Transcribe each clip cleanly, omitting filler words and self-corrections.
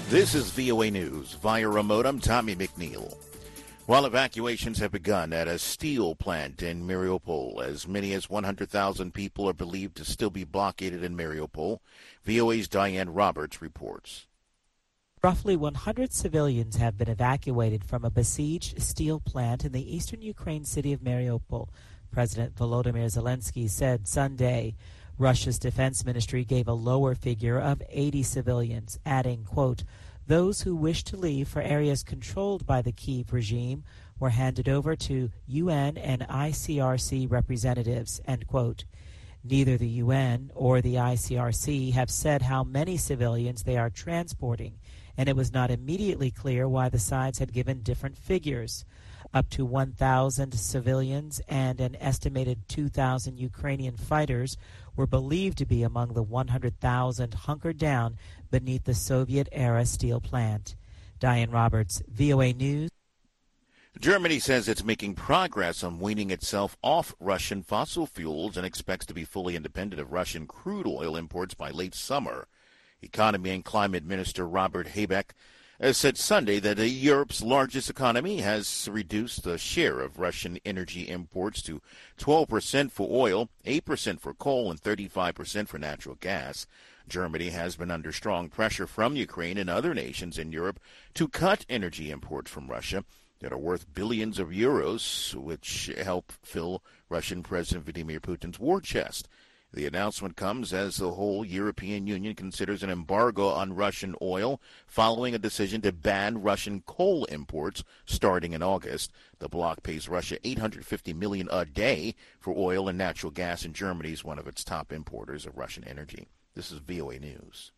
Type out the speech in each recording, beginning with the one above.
This is VOA News. Via remote, I'm Tommy McNeil. While evacuations have begun at a steel plant in Mariupol, as many as 100,000 people are believed to still be blockaded in Mariupol, VOA's Diane Roberts reports. Roughly 100 civilians have been evacuated from a besieged steel plant in the eastern Ukraine city of Mariupol, President Volodymyr Zelensky said Sunday. Russia's defense ministry gave a lower figure of 80 civilians, adding, quote, those who wish to leave for areas controlled by the Kyiv regime were handed over to UN and ICRC representatives, end quote. Neither the UN or the ICRC have said how many civilians they are transporting, and it was not immediately clear why the sides had given different figures. Up to 1,000 civilians and an estimated 2,000 Ukrainian fighters were believed to be among the 100,000 hunkered down beneath the Soviet-era steel plant. Diane Roberts, VOA News. Germany says it's making progress on weaning itself off Russian fossil fuels and expects to be fully independent of Russian crude oil imports by late summer. Economy and Climate Minister Robert Habeck said Sunday that Europe's largest economy has reduced the share of Russian energy imports to 12% for oil, 8% for coal, and 35% for natural gas. Germany has been under strong pressure from Ukraine and other nations in Europe to cut energy imports from Russia that are worth billions of euros, which help fill Russian President Vladimir Putin's war chest. The announcement comes as the whole European Union considers an embargo on Russian oil following a decision to ban Russian coal imports starting in August. The bloc pays Russia $850 million a day for oil and natural gas, and Germany is one of its top importers of Russian energy. This is VOA News.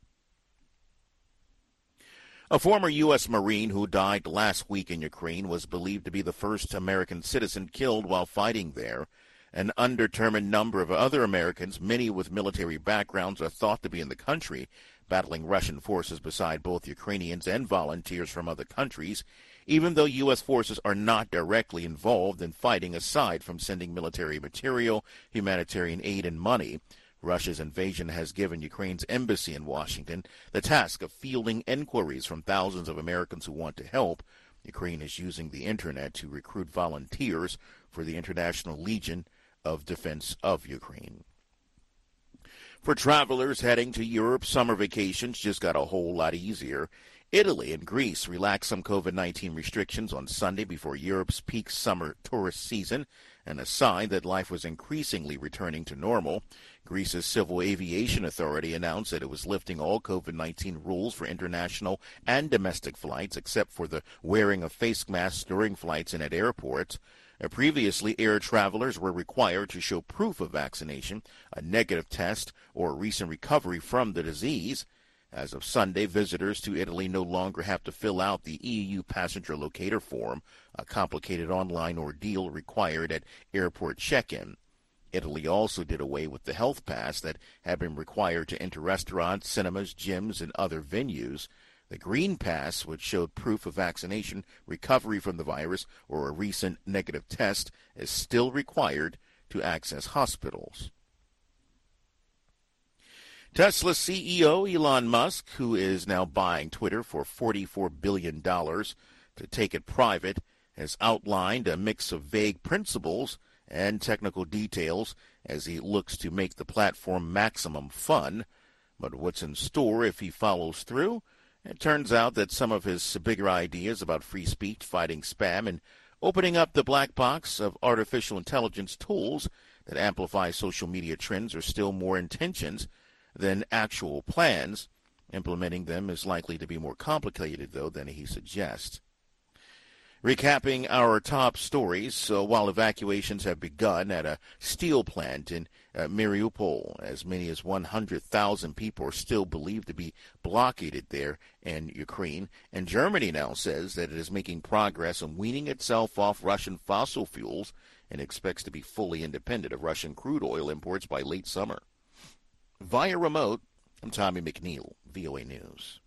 A former U.S. Marine who died last week in Ukraine was believed to be the first American citizen killed while fighting there. An undetermined number of other Americans, many with military backgrounds, are thought to be in the country, battling Russian forces beside both Ukrainians and volunteers from other countries, even though U.S. forces are not directly involved in fighting aside from sending military material, humanitarian aid, and money. Russia's invasion has given Ukraine's embassy in Washington the task of fielding inquiries from thousands of Americans who want to help. Ukraine is using the Internet to recruit volunteers for the International Legion of Defense of Ukraine. For travelers heading to Europe, summer vacations just got a whole lot easier. Italy and Greece relaxed some COVID-19 restrictions on Sunday before Europe's peak summer tourist season, and a sign that life was increasingly returning to normal. Greece's Civil Aviation Authority announced that it was lifting all COVID-19 rules for international and domestic flights, except for the wearing of face masks during flights and at airports. Previously, air travelers were required to show proof of vaccination, a negative test, or a recent recovery from the disease. As of Sunday, visitors to Italy no longer have to fill out the EU passenger locator form, a complicated online ordeal required at airport check-in. Italy also did away with the health pass that had been required to enter restaurants, cinemas, gyms, and other venues. The green pass, which showed proof of vaccination, recovery from the virus, or a recent negative test, is still required to access hospitals. Tesla CEO Elon Musk, who is now buying Twitter for $44 billion to take it private, has outlined a mix of vague principles and technical details as he looks to make the platform maximum fun. But what's in store if he follows through? It turns out that some of his bigger ideas about free speech, fighting spam, and opening up the black box of artificial intelligence tools that amplify social media trends are still more intentions than actual plans. Implementing them is likely to be more complicated, though, than he suggests. Recapping our top stories, while evacuations have begun at a steel plant in Mariupol, as many as 100,000 people are still believed to be blockaded there in Ukraine, and Germany now says that it is making progress on weaning itself off Russian fossil fuels and expects to be fully independent of Russian crude oil imports by late summer. Via remote, I'm Tommy McNeil, VOA News.